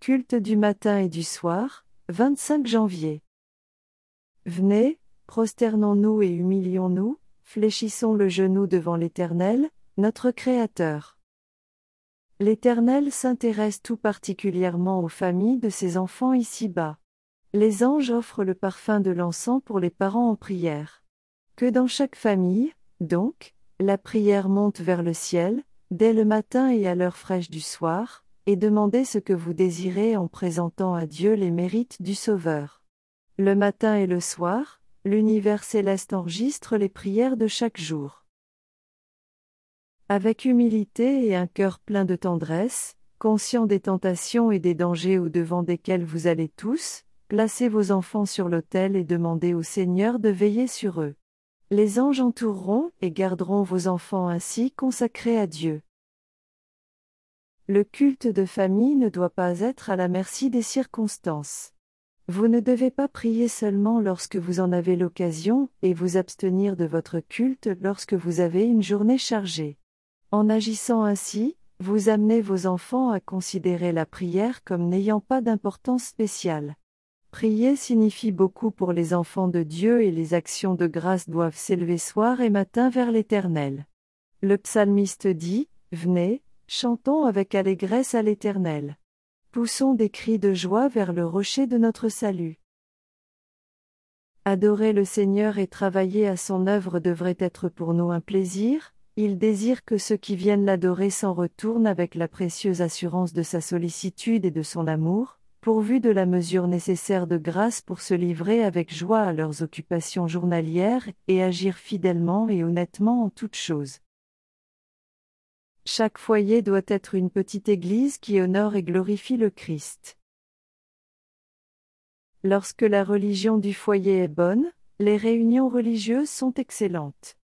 culte du matin et du soir, 25 janvier. Venez, prosternons-nous et humilions-nous, fléchissons le genou devant l'Éternel, notre Créateur. L'Éternel s'intéresse tout particulièrement aux familles de ses enfants ici-bas. Les anges offrent le parfum de l'encens pour les parents en prière. Que dans chaque famille, donc, la prière monte vers le ciel, dès le matin et à l'heure fraîche du soir, et demandez ce que vous désirez en présentant à Dieu les mérites du Sauveur. Le matin et le soir, l'univers céleste enregistre les prières de chaque jour. Avec humilité et un cœur plein de tendresse, conscient des tentations et des dangers au-devant desquels vous allez tous, placez vos enfants sur l'autel et demandez au Seigneur de veiller sur eux. Les anges entoureront et garderont vos enfants ainsi consacrés à Dieu. Le culte de famille ne doit pas être à la merci des circonstances. Vous ne devez pas prier seulement lorsque vous en avez l'occasion et vous abstenir de votre culte lorsque vous avez une journée chargée. En agissant ainsi, vous amenez vos enfants à considérer la prière comme n'ayant pas d'importance spéciale. Prier signifie beaucoup pour les enfants de Dieu et les actions de grâce doivent s'élever soir et matin vers l'Éternel. Le psalmiste dit, « Venez, chantons avec allégresse à l'Éternel. Poussons des cris de joie vers le rocher de notre salut. » Adorer le Seigneur et travailler à son œuvre devrait être pour nous un plaisir. Il désire que ceux qui viennent l'adorer s'en retournent avec la précieuse assurance de sa sollicitude et de son amour, pourvus de la mesure nécessaire de grâce pour se livrer avec joie à leurs occupations journalières et agir fidèlement et honnêtement en toutes choses. Chaque foyer doit être une petite église qui honore et glorifie le Christ. Lorsque la religion du foyer est bonne, les réunions religieuses sont excellentes.